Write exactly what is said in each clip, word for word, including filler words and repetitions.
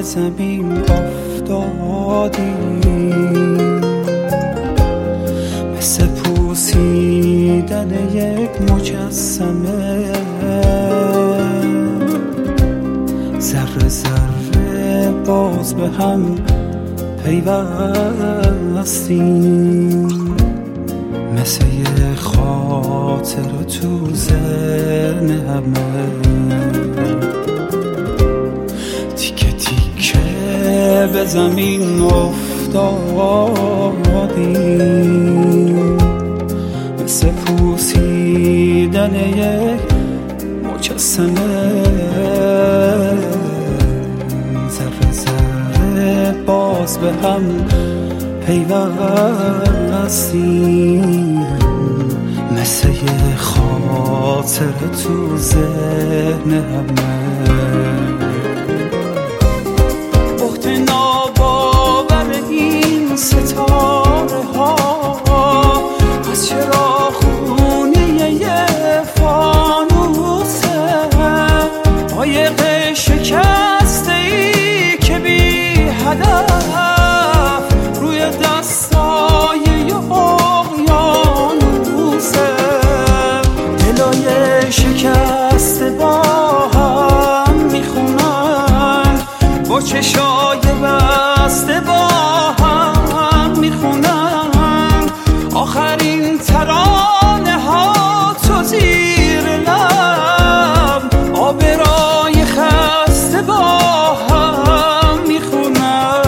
به زمین افتادی، مثل پوسیدن یک مجسمه، ذره ذره باز به هم پیوستیم، مثل یه خاطر تو ذهن همه، تیکه تیکه به زمین افتادیم، مثل پوسیدن یک مجسمه، ذره ذره باز به هم پیوستیم، مثل یه خاطر تو ذهن همه. بهت ناباور این ستاره ها از چراغخونه یه فانوسه، قایق شکسته ای که بی هدف روی دستای یه اقیانوسه، دلای شکسته با هم میخونن، با چشای بسته با هم میخونن، آخرین ترانه ها تو زیر لب، آبرای خسته با هم میخونن.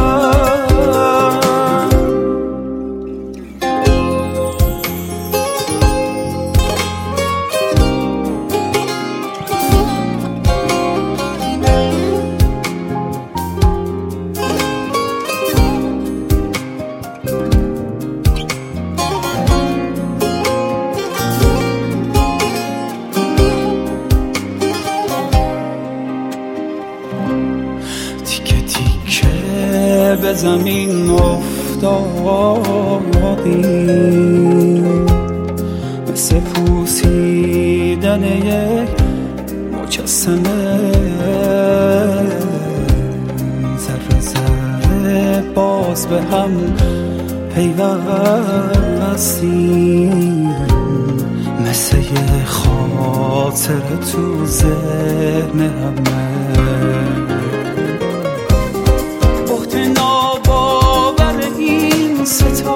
به زمین افتادیم، مثل پوسیدن یک مجسمه، ذره ذره باز به هم پیوستیم، مثل یه خاطر تو ذهن همه. ناباور این ستاره